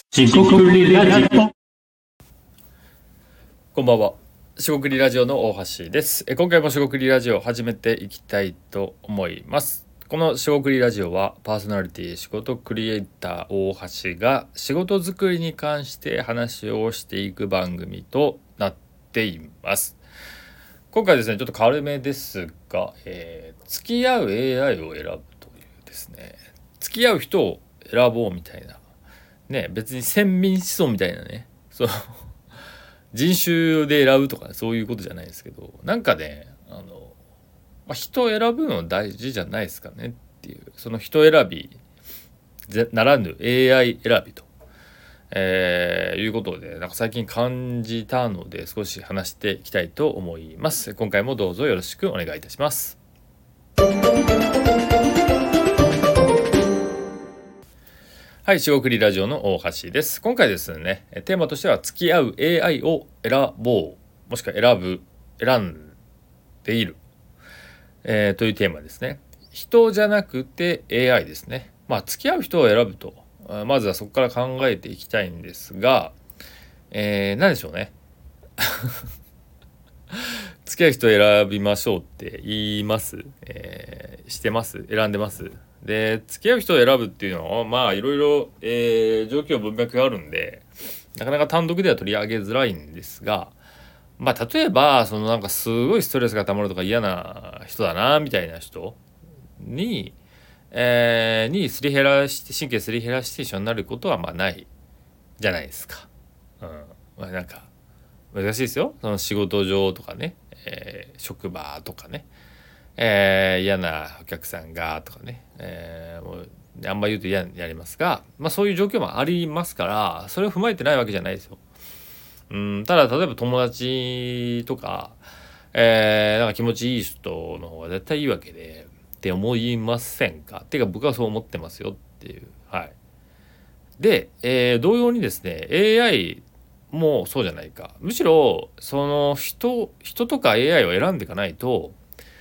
しごくりラジオ。 こんばんは。しごくりラジオの大橋です。今回もしごくりラジオを始めていきたいと思います。このしごくりラジオはパーソナリティ仕事クリエイター大橋が仕事作りに関して話をしていく番組となっています。今回ですね、ちょっと軽めですが、付き合う AI を選ぶというですね、付き合う人を選ぼうみたいなね、別に先民思想みたいなね、人種で選ぶとか、ね、そういうことじゃないですけど、なんかね、人を選ぶの大事じゃないですかねっていう、その人選びならぬ AI 選びと、いうことで、なんか最近感じたので少し話していきたいと思います。今回もどうぞよろしくお願いいたします。はい、しごくりラジオの大橋です。今回ですね、テーマとしては付き合う AI を選ぼう、もしくは選んでいる、というテーマですね。人じゃなくて AI ですね。付き合う人を選ぶと、まずはそこから考えていきたいんですが、何でしょうね。付き合う人を選びましょうって言います、してます、選んでます。で、付き合う人を選ぶっていうのはいろいろ状況文脈があるんで、なかなか単独では取り上げづらいんですが、例えばなんかすごいストレスが溜まるとか嫌な人だなみたいな人にすり減らして神経すり減らして一緒になることはないじゃないですか。なんか難しいですよ。その仕事上とかね、職場とかね、嫌なお客さんがとかね、もうあんま言うと嫌になりますが、そういう状況もありますから、それを踏まえてないわけじゃないですよ。ただ例えば友達とか、なんか気持ちいい人の方が絶対いいわけでって思いませんか？っていうか僕はそう思ってますよっていう。はい。で、同様にですね AI もそうじゃないか。むしろその人とか AI を選んでいかないと、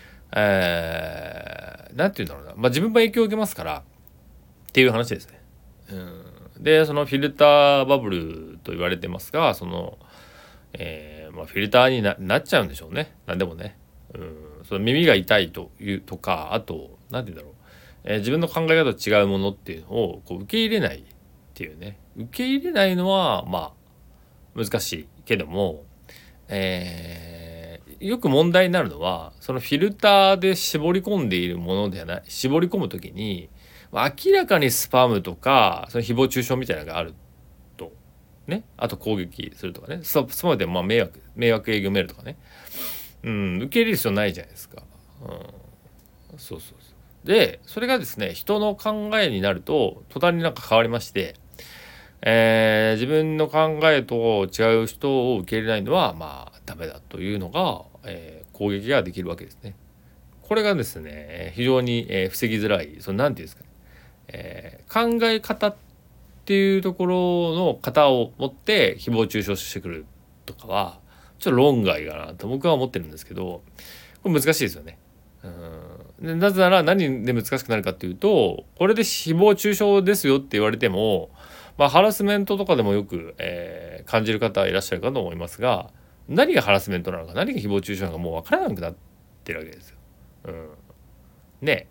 なんて言うんだろうな、自分も影響を受けますからっていう話ですね。でそのフィルターバブルと言われてますが、フィルターになっちゃうんでしょうね。何でもね。その耳が痛いというとか、あと何て言うんだろう、自分の考え方と違うものっていうのを受け入れないっていうね。受け入れないのは難しいけども、よく問題になるのはそのフィルターで絞り込んでいるものではない。絞り込むときに明らかにスパムとかその誹謗中傷みたいなのがあるとね、あと攻撃するとかね、スパムで迷惑営業メールとかね、受け入れる必要ないじゃないですか。そうでそれがですね、人の考えになると途端になんか変わりまして、自分の考えと違う人を受け入れないのはダメだというのが、攻撃ができるわけですね。これがですね非常に、防ぎづらい、なんていうんですかね、考え方っていうところの型を持って誹謗中傷してくるとかはちょっと論外かなと僕は思ってるんですけど、これ難しいですよね。でなぜなら何で難しくなるかっていうと、これで誹謗中傷ですよって言われても、ハラスメントとかでもよく、感じる方いらっしゃるかと思いますが、何がハラスメントなのか何が誹謗中傷なのかもう分からなくなってるわけですよ。ね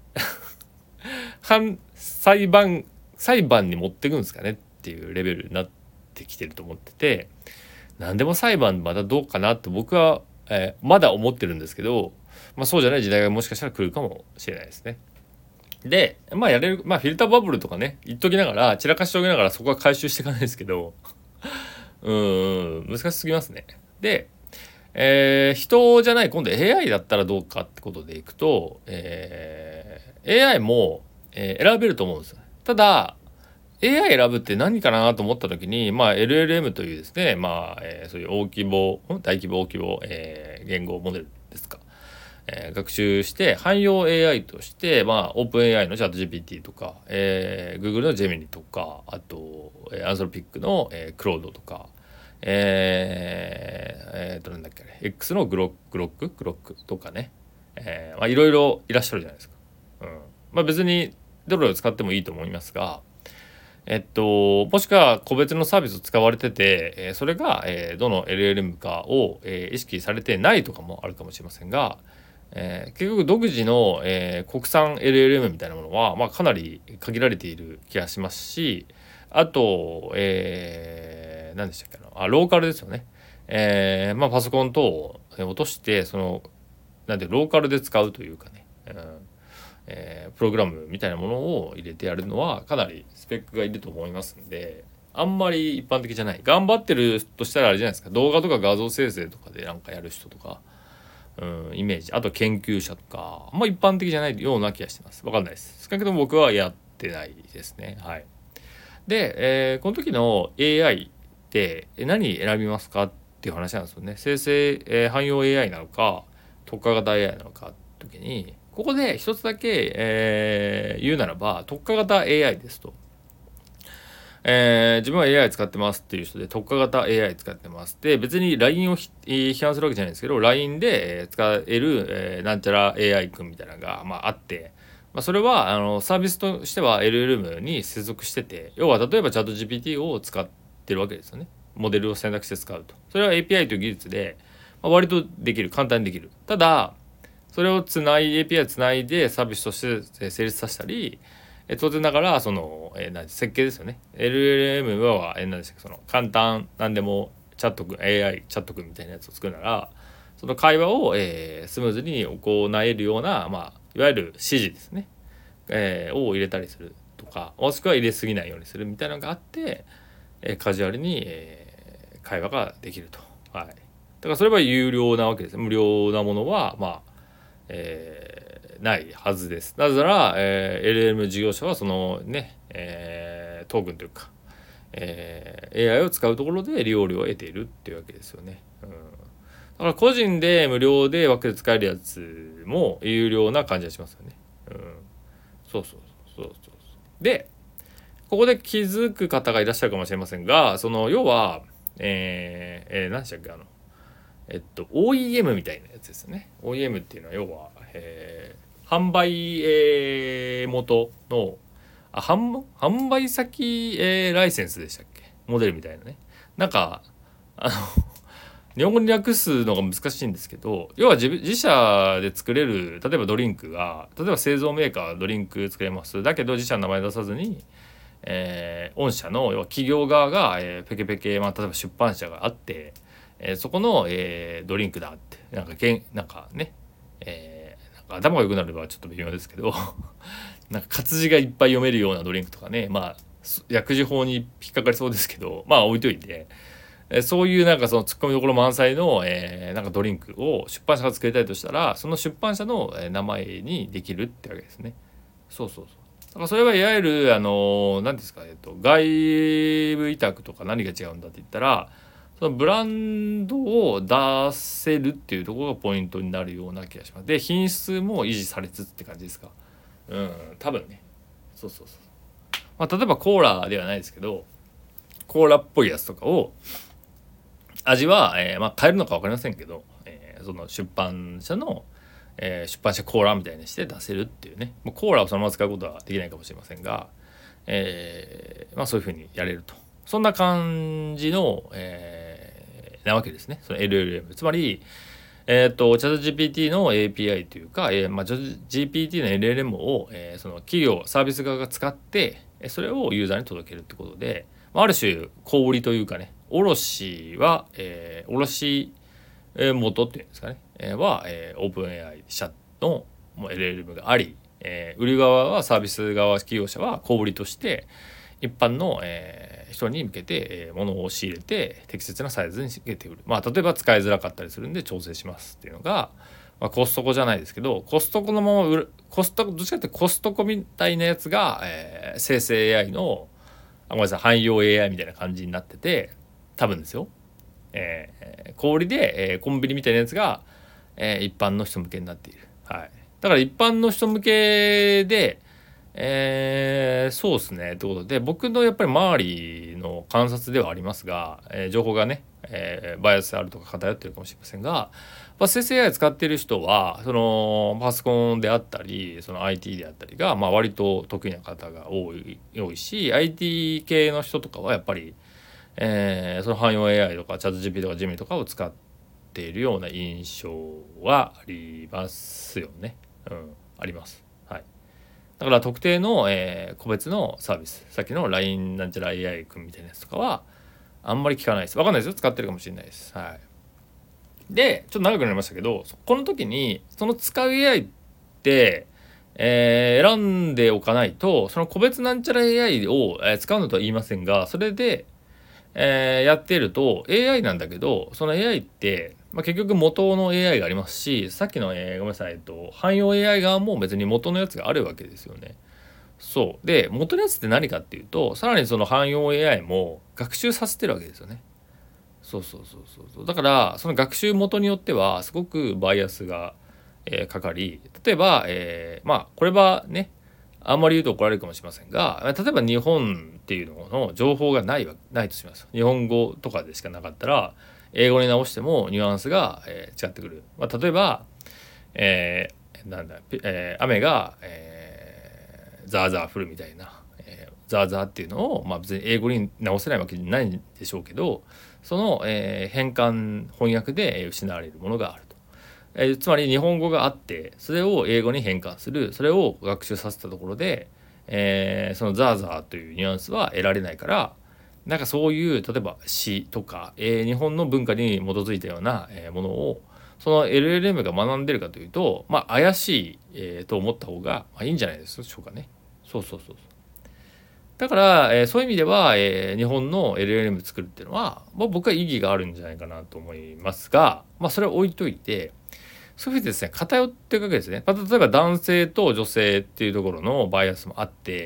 裁判に持っていくんですかねっていうレベルになってきてると思ってて、何でも裁判まだどうかなって僕は、まだ思ってるんですけど、そうじゃない時代がもしかしたら来るかもしれないですね。でやれるフィルターバブルとかね言っときながら、散らかしておきながらそこは回収していかないですけど難しすぎますね。で、人じゃない今度 AI だったらどうかってことでいくと、AI も、選べると思うんですよ。ただ AI 選ぶって何かなと思った時に、LLM というですね、そういう大規模大規模、言語モデルですか、学習して汎用 AI として、オープン AI のチャット GPT とか、Google の Gemini とか、あと、アンソロピックの、クロードとか、なんだっけ、X のグロックとかね、いろいろいらっしゃるじゃないですか。別にどれを使ってもいいと思いますが、 もしくは個別のサービスを使われてて、それが、どの LLM かを、意識されてないとかもあるかもしれませんが、結局独自の、国産 LLM みたいなものは、かなり限られている気がしますし、あと、何でしたっけな、ローカルですよね。パソコン等を落としてなんてローカルで使うというかね、プログラムみたいなものを入れてやるのはかなりスペックがいると思いますんで、あんまり一般的じゃない。頑張ってるとしたらあれじゃないですか、動画とか画像生成とかでなんかやる人とか、イメージ、あと研究者とかあんま一般的じゃないような気がしてます。わかんないです。少なくとも僕はやってないですね。はい。で、この時の AI って何選びますかっていう話なんですよね。生成、汎用 AI なのか特化型 AI なのかって時に、ここで一つだけ、言うならば特化型 AI ですと。自分は AI 使ってますっていう人で特化型 AI 使ってます。で、別に LINE を批判するわけじゃないんですけど、LINE で使える、なんちゃら AI 君みたいなのが、あって、それはサービスとしては LLM に接続してて、要は例えばチャット GPT を使ってるわけですよね。モデルを選択して使うと。それは API という技術で、割とできる、簡単にできる。ただ、それをAPI つないでサービスとして成立させたり、当然ながら設計ですよね。 LLM は何でしたっけ、簡単なんでもチャット君 AI チャット君みたいなやつを作るなら、その会話を、スムーズに行えるような、いわゆる指示ですね、を入れたりするとか、もしくは入れすぎないようにするみたいなのがあって、カジュアルに、会話ができると。はい。だからそれは有料なわけです。無料なものはないはずです。なぜなら、LLM 事業者はそのね、トークンというか、AI を使うところで利用料を得ているっていうわけですよね。だから個人で無料で枠で使えるやつも有料な感じがしますよね。そう。で、ここで気づく方がいらっしゃるかもしれませんが、要は、何でしたっけ、OEM みたいなやつですね。OEM っていうのは要は、販売、元の販売先、ライセンスでしたっけ、モデルみたいなね。なんか日本語に訳すのが難しいんですけど、要は自社で作れる、例えばドリンクが、例えば製造メーカードリンク作れます。だけど自社の名前出さずに、御社の要は企業側が、ペケペケ、例えば出版社があって、そこの、ドリンクだってなんかね、なんか頭が良くなればちょっと微妙ですけどなんか活字がいっぱい読めるようなドリンクとかね、薬事法に引っかかりそうですけど、置いといて、そういうなんかそのツッコミどころ満載の、なんかドリンクを出版社が作りたいとしたら、その出版社の名前にできるってわけですね。そう。だからそれはいわゆる何ですか、外部委託とか何が違うんだって言ったら、そのブランドを出せるっていうところがポイントになるような気がします。で、品質も維持されつつって感じですか。多分ね。そう。例えばコーラではないですけど、コーラっぽいやつとかを味は、変えるのか分かりませんけど、その出版社の、出版社コーラみたいにして出せるっていうね。もうコーラをそのまま使うことはできないかもしれませんが、そういうふうにやれると。そんな感じの、なわけですね。その LLM。つまり、チャット GPT の API というか、チャット GPT の LLM を、その企業、サービス側が使って、それをユーザーに届けるってことで、ある種小売りというかね、卸は、卸元っていうんですかね、は、オープン AI 社のもう LLM があり、売り側はサービス側企業者は小売りとして一般の、人に向けて、物を仕入れて適切なサイズにつけて売る。例えば使いづらかったりするんで調整しますっていうのが、コストコじゃないですけど、コストコのまま売る、どっちかってコストコみたいなやつが、生成 AI のごめんなさい、汎用 AI みたいな感じになってて、多分ですよ、小売りで、コンビニみたいなやつが、一般の人向けになっている。はい。だから一般の人向けで、 そうですね。ということで僕のやっぱり周りの観察ではありますが、情報がね、バイアスあるとか偏ってるかもしれませんが、生成 AI 使ってる人はそのパソコンであったりその IT であったりが、割と得意な方が多いし IT 系の人とかはやっぱり、その汎用 AI とかチャット GP とかジミとかを使っているような印象はありますよね。あります。はい。だから特定の、個別のサービス、さっきの LINE なんちゃら AI 君みたいなやつとかはあんまり聞かないです。わかんないですよ。使ってるかもしれないです。はい。で、ちょっと長くなりましたけど、この時にその使う AI って、選んでおかないと、その個別なんちゃら AI を、使うのとは言いませんが、それで、やっていると AI なんだけど、その AI って、結局元の AI がありますし、さっきの、ごめんなさい、汎用 AI 側も別に元のやつがあるわけですよね。そうで、元のやつって何かっていうと、さらにその汎用 AI も学習させてるわけですよね。そうだからその学習元によってはすごくバイアスが、かかり、例えば、これはねあんまり言うと怒られるかもしれませんが、例えば日本っていうのの情報がないとします。日本語とかでしかなかったら英語に直してもニュアンスが、違ってくる。例えば、雨が、ザーザー降るみたいな、ザーザーっていうのを、別に英語に直せないわけじゃないんでしょうけど、その、変換翻訳で失われるものがあると。つまり日本語があってそれを英語に変換する、それを学習させたところで、そのザーザーというニュアンスは得られないから、なんかそういう例えば詩とか、日本の文化に基づいたような、ものをその LLM が学んでるかというと、怪しい、と思った方が、いいんじゃないでしょうかね。そう。だから、そういう意味では、日本の LLM 作るっていうのは、僕は意義があるんじゃないかなと思いますが、それは置いといて、そういうふうにですね、偏っていくわけですね。例えば男性と女性っていうところのバイアスもあって、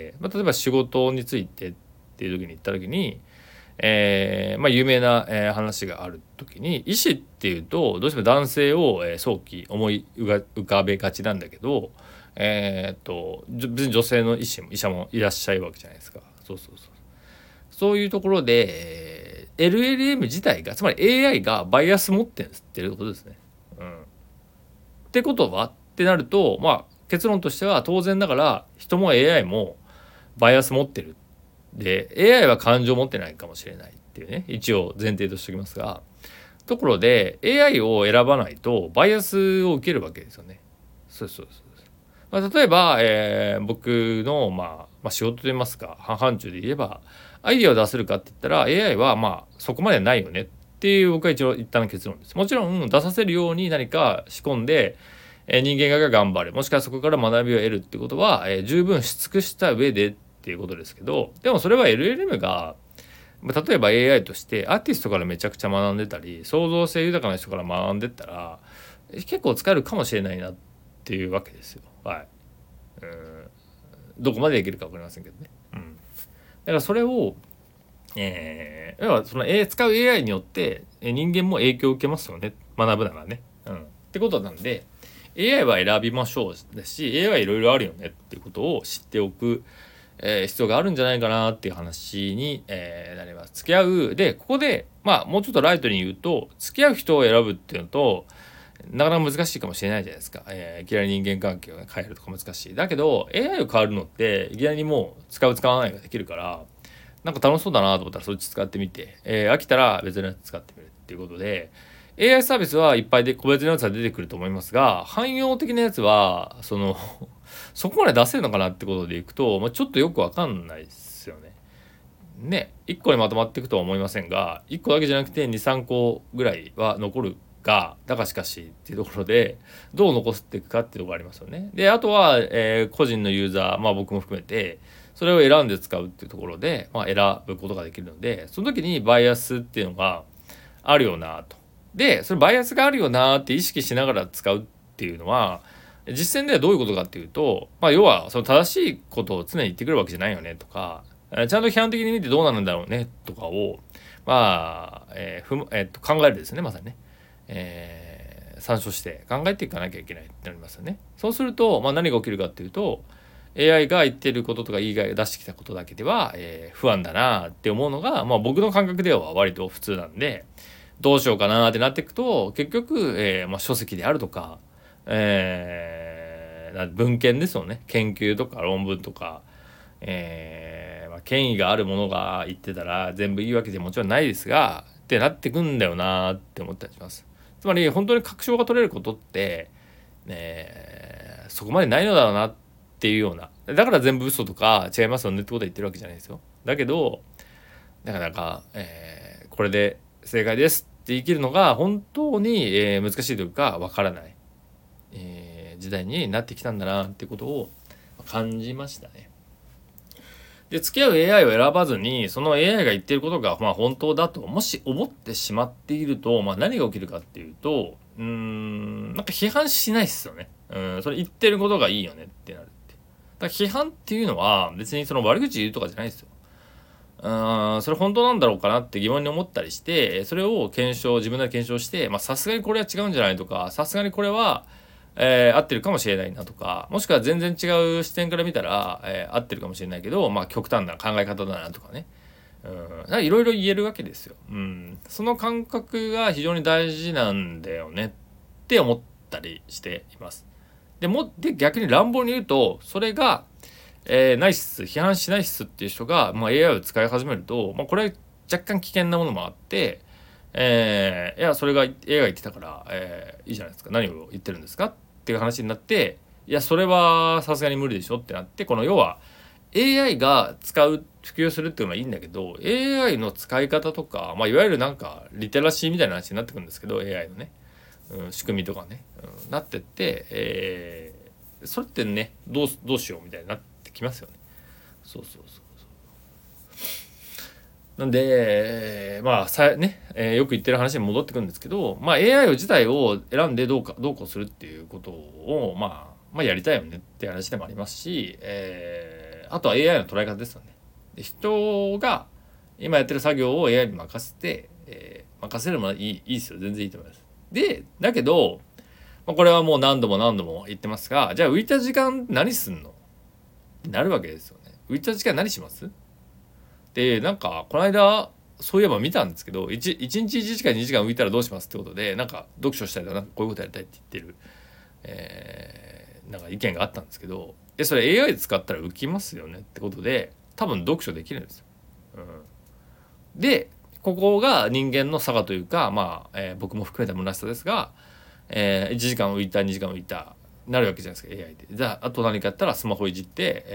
例えば仕事についてっていう時に言った時に、有名な、話がある時に、医師っていうとどうしても男性を、早期思い浮かべがちなんだけど、別に女性の医者もいらっしゃるわけじゃないですか。そういうところで、LLM 自体が、つまり AI がバイアス持ってるっていうことですね。ってことはってなると、結論としては当然ながら人も AI もバイアス持ってる。で AI は感情持ってないかもしれないっていうね、一応前提としておきますが、ところで AI を選ばないとバイアスを受けるわけですよね。例えば、僕の、仕事といいますか範疇で言えばアイディアを出せるかって言ったら AI はそこまでないよねっていう僕は一旦の結論です。もちろん出させるように何か仕込んで、人間が頑張る、もしくはそこから学びを得るってことは、十分し尽くした上でっていうことですけど、でもそれは LLM が例えば AI としてアーティストからめちゃくちゃ学んでたり創造性豊かな人から学んでったら結構使えるかもしれないなっていうわけですよ。はい。どこまでできるか分かりませんけどね。だからそれを、要はその使う AI によって人間も影響を受けますよね、学ぶならね。ってことなんで AI は選びましょうですし AI はいろいろあるよねっていうことを知っておく、必要があるんじゃないかなっていう話に、なります。付き合うでここでもうちょっとライトに言うと、付き合う人を選ぶっていうのとなかなか難しいかもしれないじゃないですか。いきなり人間関係を変えるとか難しい。だけど AI を変わるのっていきなりもう使う使わないができるから、なんか楽しそうだなと思ったらそっち使ってみて、飽きたら別のやつ使ってみるっていうことで、 AI サービスはいっぱいで個別のやつは出てくると思いますが、汎用的なやつはそこまで出せるのかなってことでいくと、ちょっとよくわかんないですよね。1個にまとまっていくとは思いませんが、1個だけじゃなくて2、3個ぐらいは残るが、だがしかしっていうところでどう残していくかっていうところがありますよね。であとは、個人のユーザー、僕も含めてそれを選んで使うっていうところで、選ぶことができるので、その時にバイアスっていうのがあるよなと。でそれバイアスがあるよなって意識しながら使うっていうのは実践ではどういうことかっていうと、要はその正しいことを常に言ってくるわけじゃないよねとか、ちゃんと批判的に見てどうなんだろうねとかを考えるですね、まさにね。参照して考えていかなきゃいけないってなりますよね。そうすると、何が起きるかっていうと、 AI が言ってることとか AI が出してきたことだけでは、不安だなって思うのが、まあ、僕の感覚では割と普通なんで、どうしようかなってなっていくと結局、まあ、書籍であるとか、文献ですよね、研究とか論文とか、まあ、権威があるものが言ってたら全部いいわけじゃもちろんないですがってなってくんだよなって思ったりします。つまり本当に確証が取れることって、そこまでないのだろうなっていうような、だから全部嘘とか違いますよねってことは言ってるわけじゃないですよ。だけどなかなか、これで正解ですって言い切るのが本当に、難しいというかわからない、時代になってきたんだなっていうことを感じましたね。で、付き合う AI を選ばずにその AI が言っていることがまあ本当だともし思ってしまっていると、まあ、何が起きるかっていうと、なんか批判しないっすよね。それ言ってることがいいよねってなるって。だから批判っていうのは別にその悪口言うとかじゃないですよ。それ本当なんだろうかなって疑問に思ったりして、それを自分で検証して、まあさすがにこれは違うんじゃないとか、さすがにこれは合ってるかもしれないなとか、もしくは全然違う視点から見たら、合ってるかもしれないけど、まあ極端な考え方だなとかね、いろいろ言えるわけですよ。その感覚が非常に大事なんだよねって思ったりしています。で逆に乱暴に言うとそれが、ないっす、批判しないっすっていう人が、まあ、AI を使い始めると、まあ、これ若干危険なものもあって、いやそれが AI が言ってたから、いいじゃないですか、何を言ってるんですかっていう話になって、いやそれはさすがに無理でしょってなって、この要は AI が普及するっていうのはいいんだけど AI の使い方とか、まあ、いわゆるなんかリテラシーみたいな話になってくるんですけど AI のね、仕組みとかね、なってって、それってねどうしようみたいになってきますよね。そうなんで、まあね、よく言ってる話に戻ってくるんですけど、まあ、AI 自体を選んでどうこうするっていうことを、まあやりたいよねって話でもありますし、あとは AI の捉え方ですよね。で人が今やってる作業を AI に任せて、任せるのはいいですよ、全然いいと思います。でだけど、まあ、これはもう何度も言ってますが、じゃあ浮いた時間何すんのってなるわけですよね。浮いた時間何します？でなんかこの間そういえば見たんですけど、1日1時間2時間浮いたらどうしますってことで、なんか読書したりとか、なんかこういうことやりたいって言ってる、なんか意見があったんですけど、それ AI 使ったら浮きますよねってことで多分読書できるんですよ。でここが人間の差がというか、まあ、僕も含めた虚しさですが、1時間浮いた2時間浮いたなるわけじゃないですか AI で。じゃああと何かやったらスマホいじって、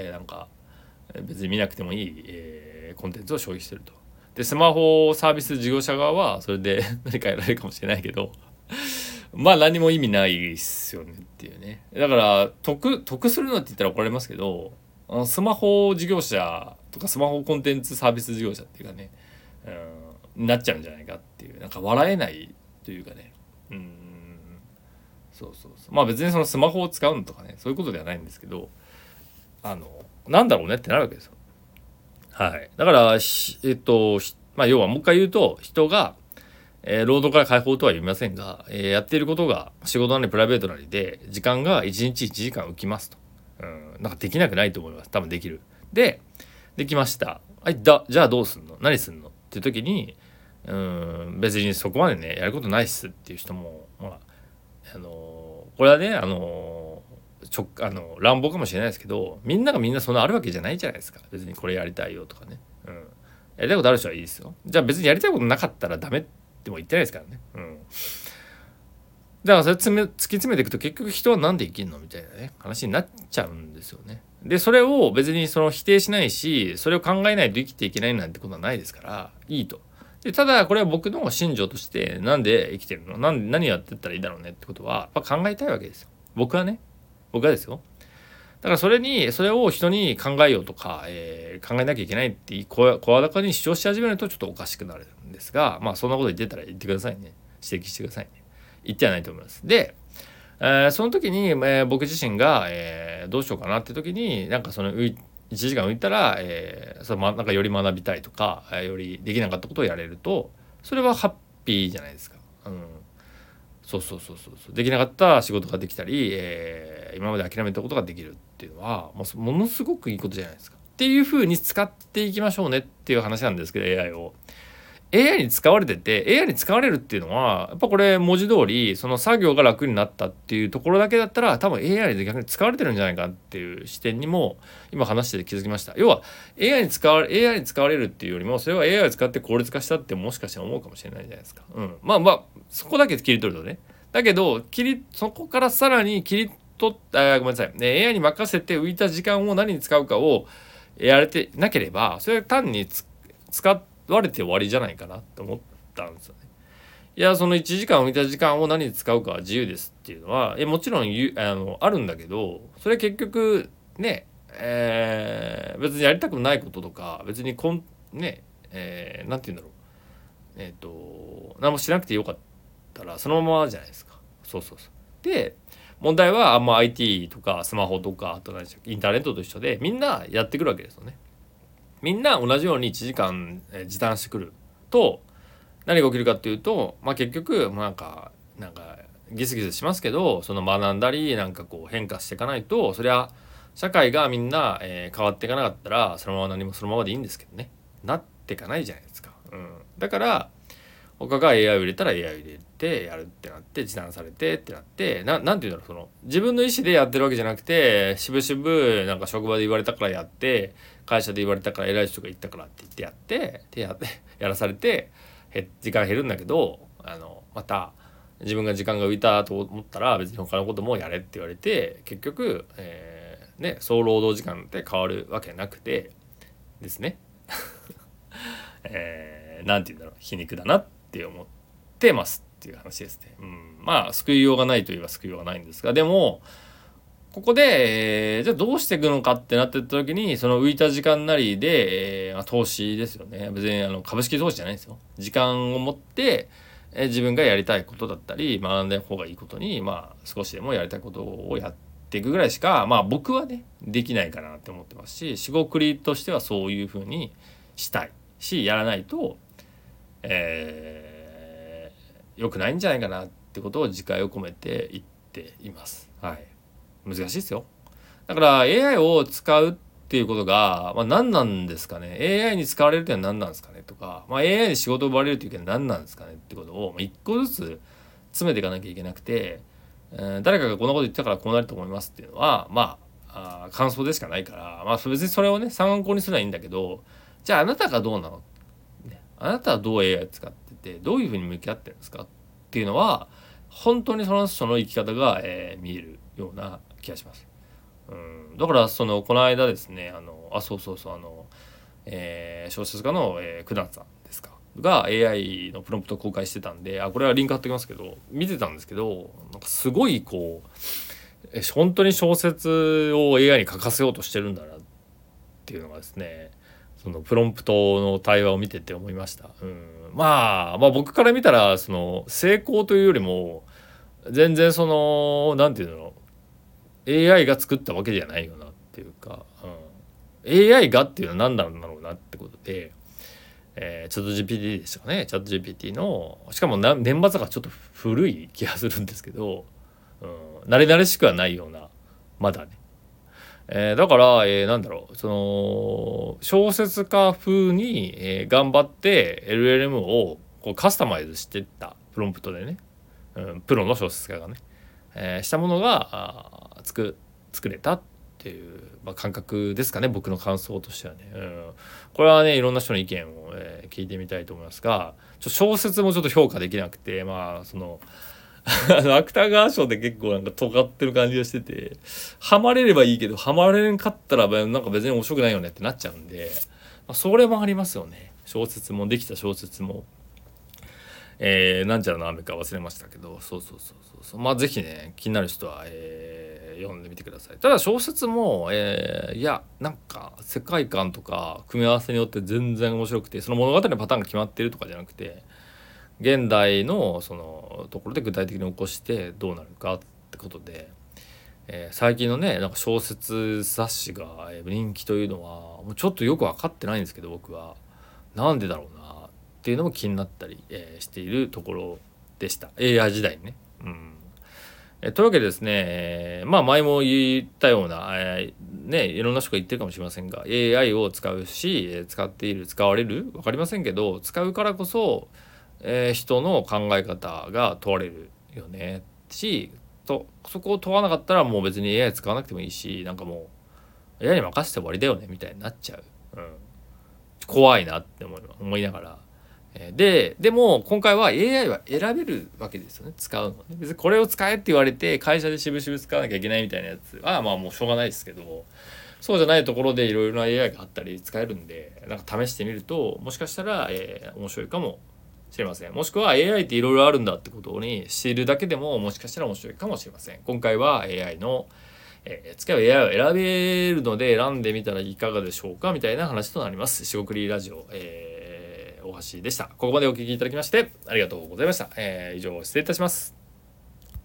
なんか別に見なくてもいい、コンテンツを消費してると。でスマホサービス事業者側はそれで何かやられるかもしれないけどまあ何も意味ないっすよねっていうね。だから得するのって言ったら怒られますけど、スマホ事業者とかスマホコンテンツサービス事業者っていうかね、なっちゃうんじゃないかっていう、なんか笑えないというかね、そうまあ別にそのスマホを使うのとかねそういうことではないんですけど、なんだろうねってなるわけですよ。はい。だからまあ要はもう一回言うと、人が、労働から解放とは言いませんが、やっていることが仕事なりプライベートなりで時間が1日1時間浮きますと。なんかできなくないと思います。多分できる。できました。はい、じゃあどうすんの？何すんの？っていう時に、別にそこまでねやることないっすっていう人も、まあこれはね乱暴かもしれないですけど、みんながみんなそんなあるわけじゃないじゃないですか。別にこれやりたいよとかね、やりたいことある人はいいですよ。じゃあ別にやりたいことなかったらダメっても言ってないですからね。だからそれ突き詰めていくと結局人はなんで生きるのみたいなね話になっちゃうんですよね。でそれを別にその否定しないし、それを考えないと生きていけないなんてことはないですからいいと。でただこれは僕の信条として、なんで生きてるの、何やってったらいいだろうねってことはやっぱ考えたいわけですよ。僕はですよ。だからそれを人に考えようとか、考えなきゃいけないって声高に主張し始めるとちょっとおかしくなるんですが、まあそんなこと言ってたら言ってくださいね。指摘してくださいね。言ってはないと思います。で、その時に、僕自身が、どうしようかなって時に、なんかその1時間浮いたら、なんかより学びたいとか、よりできなかったことをやれると、それはハッピーじゃないですか。そうできなかった仕事ができたり、今まで諦めたことができるってっていうのはものすごくいいことじゃないですかっていう風に使っていきましょうねっていう話なんですけど、 AI に使われてて AI に使われるっていうのはやっぱこれ文字通りその作業が楽になったっていうところだけだったら多分 AI で逆に使われてるんじゃないかっていう視点にも今話してて気づきました。要は AI に使われるっていうよりもそれは AI を使って効率化したってもしかしたら思うかもしれないじゃないですか。まあそこだけ切り取るとね。だけどそこからさらに切り取ったごめんなさい、AI に任せて浮いた時間を何に使うかをやれてなければそれは単に使われて終わりじゃないかなと思ったんですよね。いやその1時間浮いた時間を何に使うかは自由ですっていうのはもちろんあるんだけど、それ結局ね、別にやりたくないこととか別になんて言うんだろう、何もしなくてよかったらそのままじゃないですか。そうで問題はIT とかスマホとかあとインターネットと一緒でみんなやってくるわけですよね。みんな同じように1時間時短してくると何が起きるかっていうと、結局なんかギスギスしますけどその学んだり変化していかないとそりゃ社会がみんな、変わっていかなかったらそのまま何もそのままでいいんですけどね、なっていかないじゃないですか。だから他が AI を入れたら AI を入れてやるってなって時短されてってなってなんていうんだろう、その自分の意思でやってるわけじゃなくてしぶしぶ職場で言われたからやって会社で言われたから偉い人が言ったからって言ってやってやらされて時間減るんだけどまた自分が時間が浮いたと思ったら別に他のこともやれって言われて結局、総労働時間って変わるわけなくてですねなんていうんだろう、皮肉だなって思ってますっていう話ですね。救いようがないといえば救いようがないんですが、でもここで、じゃあどうしていくのかってなってった時にその浮いた時間なりで、投資ですよね。別に株式投資じゃないですよ。時間を持って、自分がやりたいことだったり学んだ方がいいことに少しでもやりたいことをやっていくぐらいしか僕はねできないかなって思ってますし、しごくりとしてはそういうふうにしたいしやらないと良くないんじゃないかなってことを自戒を込めて言っています。難しいですよ。だから AI を使うっていうことが、何なんですかね。 AI に使われるってのは何なんですかねとか、AI に仕事を奪われるっていうのは何なんですかねってことを一個ずつ詰めていかなきゃいけなくて、誰かがこんなこと言ったからこうなると思いますっていうのは感想でしかないから、別にそれをね参考にすればいいんだけど、じゃああなたがどうなの、あなたはどう AI を使っててどういうふうに向き合ってるんですかっていうのは本当にその人の生き方が、見えるような気がします。だからこの間ですね小説家の、九段さんですかが AI のプロンプトを公開してたんでこれはリンク貼っておきますけど見てたんですけどすごい本当に小説を AI に書かせようとしてるんだなっていうのがですねそのプロンプトの対話を見てて思いました。僕から見たら成功というよりも全然なんていうのAI が作ったわけじゃないよなっていうか、AI がっていうのは何なんだろうなってことで、チャット GPT でしたかね。チャット GPT のしかも年末がちょっと古い気がするんですけど、慣れ慣れしくはないようなまだね、だから、なんだろう小説家風に、頑張って LLM をカスタマイズしていったプロンプトでね、プロの小説家がね、したものが作れたっていう、感覚ですかね。僕の感想としてはね、これはねいろんな人の意見を、聞いてみたいと思いますが、小説もちょっと評価できなくて芥川賞で結構尖ってる感じがしててハマれればいいけどハマれんかったら別に面白くないよねってなっちゃうんで、それもありますよね。小説もできた小説もなんちゃらの雨か忘れましたけどそうぜひね気になる人は、読んでみてください。ただ小説も、世界観とか組み合わせによって全然面白くてその物語のパターンが決まってるとかじゃなくて現代のそのところで具体的に起こしてどうなるかってことで、最近のね小説雑誌が人気というのはもうちょっとよく分かってないんですけど僕はなんでだろうなっていうのも気になったり、しているところでした。AI 時代にね。 というわけでですね、まあ前も言ったような、ね、いろんな人が言ってるかもしれませんが AI を使うし使っている使われる分かりませんけど使うからこそ、人の考え方が問われるよねそこを問わなかったらもう別に AI 使わなくてもいいしなんかもう AI に任せて終わりだよねみたいになっちゃう、怖いなって思いながら。でも今回は AI は選べるわけですよね使うのね別にこれを使えって言われて会社で渋々使わなきゃいけないみたいなやつはまあもうしょうがないですけどそうじゃないところでいろいろな AI があったり使えるんでなんか試してみるともしかしたら、面白いかもしれませんもしくは AI っていろいろあるんだってことに知るだけでももしかしたら面白いかもしれません今回は AI の使う AI を選べるので選んでみたらいかがでしょうかみたいな話となりますしごくりラジオ、大橋でしたここまでお聞きいただきましてありがとうございました、以上失礼いたします。